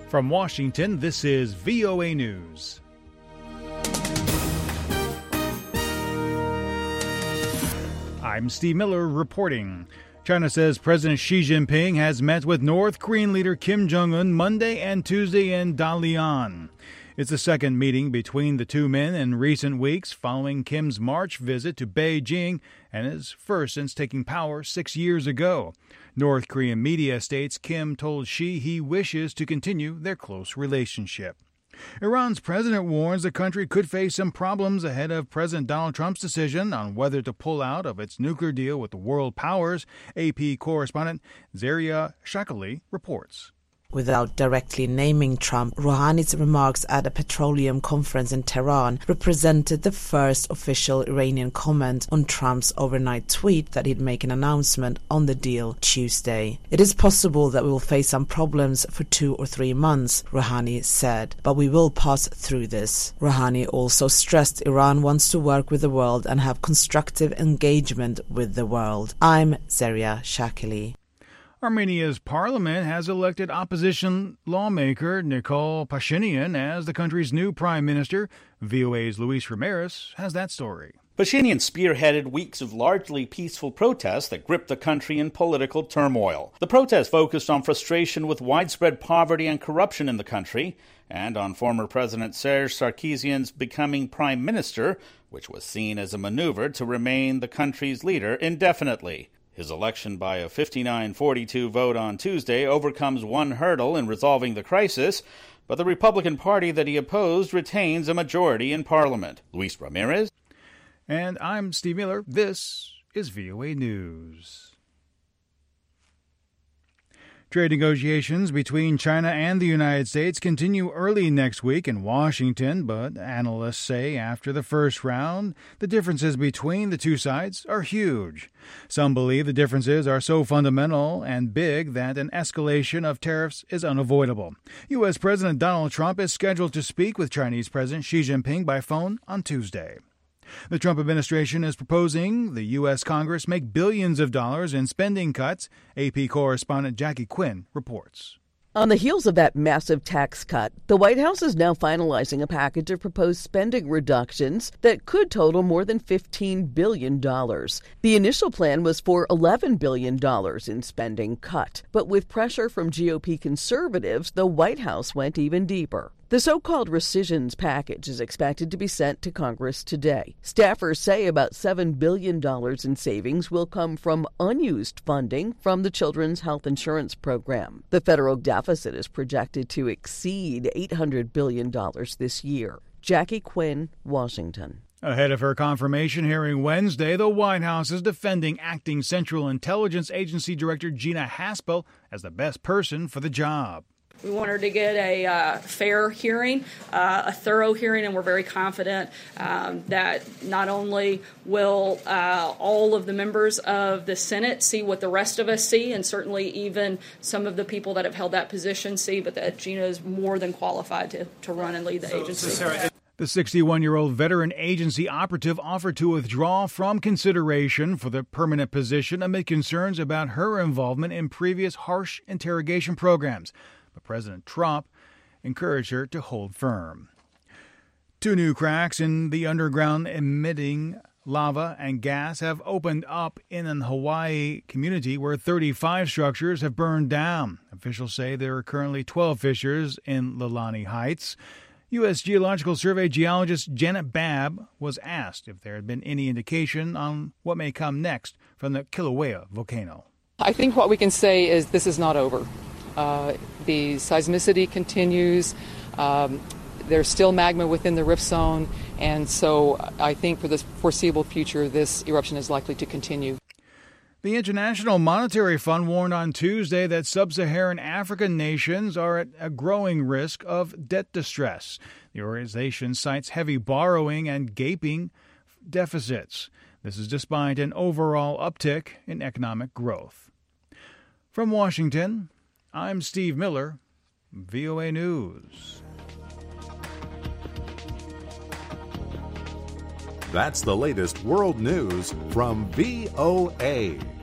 From Washington, this is VOA News. I'm Steve Miller reporting. China says President Xi Jinping has met with North Korean leader Kim Jong-un Monday and Tuesday in Dalian. It's the second meeting between the two men in recent weeks following Kim's March visit to Beijing and his first since taking power 6 years ago. North Korean media states Kim told Xi he wishes to continue their close relationship. Iran's president warns the country could face some problems ahead of President Donald Trump's decision on whether to pull out of its nuclear deal with the world powers. AP correspondent Zaria Shakali reports. Without directly naming Trump, Rouhani's remarks at a petroleum conference in Tehran represented the first official Iranian comment on Trump's overnight tweet that he'd make an announcement on the deal Tuesday. It is possible that we will face some problems for 2 or 3 months, Rouhani said, but we will pass through this. Rouhani also stressed Iran wants to work with the world and have constructive engagement with the world. I'm Zaria Shakili. Armenia's parliament has elected opposition lawmaker Nikol Pashinyan as the country's new prime minister. VOA's Luis Ramirez has that story. Pashinyan spearheaded weeks of largely peaceful protests that gripped the country in political turmoil. The protests focused on frustration with widespread poverty and corruption in the country, and on former President Serge Sarkisian's becoming prime minister, which was seen as a maneuver to remain the country's leader indefinitely. His election by a 59-42 vote on Tuesday overcomes one hurdle in resolving the crisis, but the Republican Party that he opposed retains a majority in Parliament. Luis Ramirez. And I'm Steve Miller. This is VOA News. Trade negotiations between China and the United States continue early next week in Washington, but analysts say after the first round, the differences between the two sides are huge. Some believe the differences are so fundamental and big that an escalation of tariffs is unavoidable. U.S. President Donald Trump is scheduled to speak with Chinese President Xi Jinping by phone on Tuesday. The Trump administration is proposing the U.S. Congress make billions of dollars in spending cuts. AP correspondent Jackie Quinn reports. On the heels of that massive tax cut, the White House is now finalizing a package of proposed spending reductions that could total more than $15 billion. The initial plan was for $11 billion in spending cut, but with pressure from GOP conservatives, the White House went even deeper. The so-called rescissions package is expected to be sent to Congress today. Staffers say about $7 billion in savings will come from unused funding from the Children's Health Insurance Program. The federal deficit is projected to exceed $800 billion this year. Jackie Quinn, Washington. Ahead of her confirmation hearing Wednesday, the White House is defending acting Central Intelligence Agency Director Gina Haspel as the best person for the job. We want her to get a fair hearing, a thorough hearing, and we're very confident that not only will all of the members of the Senate see what the rest of us see, and certainly even some of the people that have held that position see, but that Gina is more than qualified to run and lead the agency. The 61-year-old veteran agency operative offered to withdraw from consideration for the permanent position amid concerns about her involvement in previous harsh interrogation programs. But President Trump encouraged her to hold firm. 2 new cracks in the underground emitting lava and gas have opened up in an Hawaii community where 35 structures have burned down. Officials say there are currently 12 fissures in Leilani Heights. U.S. Geological Survey geologist Janet Babb was asked if there had been any indication on what may come next from the Kilauea volcano. I think what we can say is this is not over. The seismicity continues. There's still magma within the rift zone, and so I think for the foreseeable future, this eruption is likely to continue. The International Monetary Fund warned on Tuesday that sub-Saharan African nations are at a growing risk of debt distress. The organization cites heavy borrowing and gaping deficits. This is despite an overall uptick in economic growth. From Washington, I'm Steve Miller, VOA News. That's the latest world news from VOA.